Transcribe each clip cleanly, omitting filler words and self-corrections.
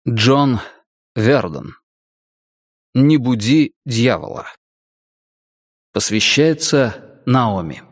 Джон Вердон. «Не буди дьявола». Посвящается Наоми.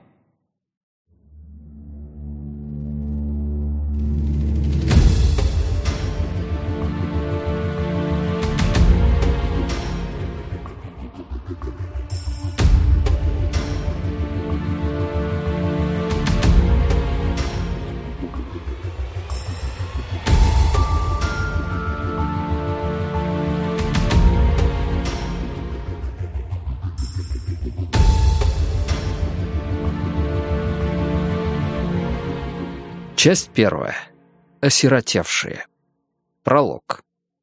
Часть первая. Осиротевшие. Пролог.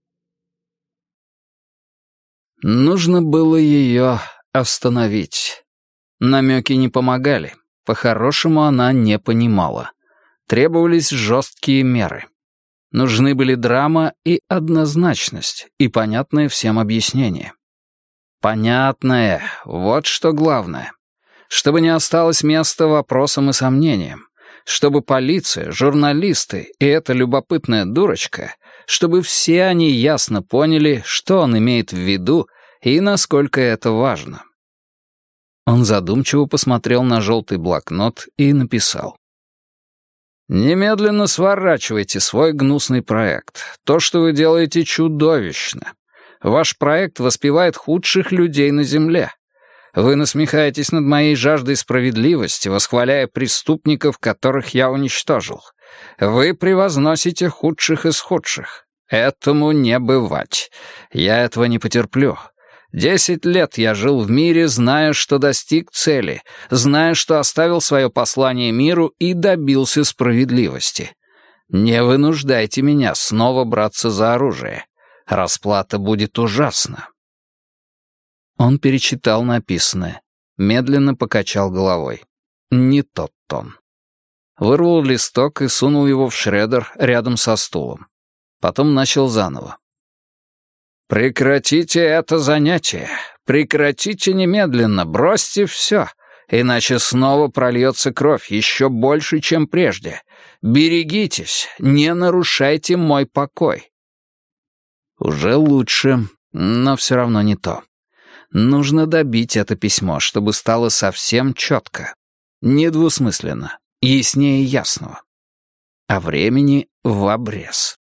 Нужно было ее остановить. Намеки не помогали. По-хорошему она не понимала. Требовались жесткие меры. Нужны были драма и однозначность, и понятное всем объяснение. Понятное — вот что главное. Чтобы не осталось места вопросам и сомнениям. Чтобы полиция, журналисты и эта любопытная дурочка, чтобы все они ясно поняли, что он имеет в виду и насколько это важно. Он задумчиво посмотрел на желтый блокнот и написал. «Немедленно сворачивайте свой гнусный проект. То, что вы делаете, чудовищно. Ваш проект воспевает худших людей на земле. Вы насмехаетесь над моей жаждой справедливости, восхваляя преступников, которых я уничтожил. Вы превозносите худших из худших. Этому не бывать. Я этого не потерплю. 10 лет я жил в мире, зная, что достиг цели, зная, что оставил свое послание миру и добился справедливости. Не вынуждайте меня снова браться за оружие. Расплата будет ужасна». Он перечитал написанное, медленно покачал головой. Не тот тон. Вырвал листок и сунул его в шредер рядом со стулом. Потом начал заново. «Прекратите это занятие. Прекратите немедленно, бросьте все, иначе снова прольется кровь еще больше, чем прежде. Берегитесь, не нарушайте мой покой». Уже лучше, но все равно не то. Нужно добить это письмо, чтобы стало совсем четко. Недвусмысленно, яснее ясного. А времени в обрез.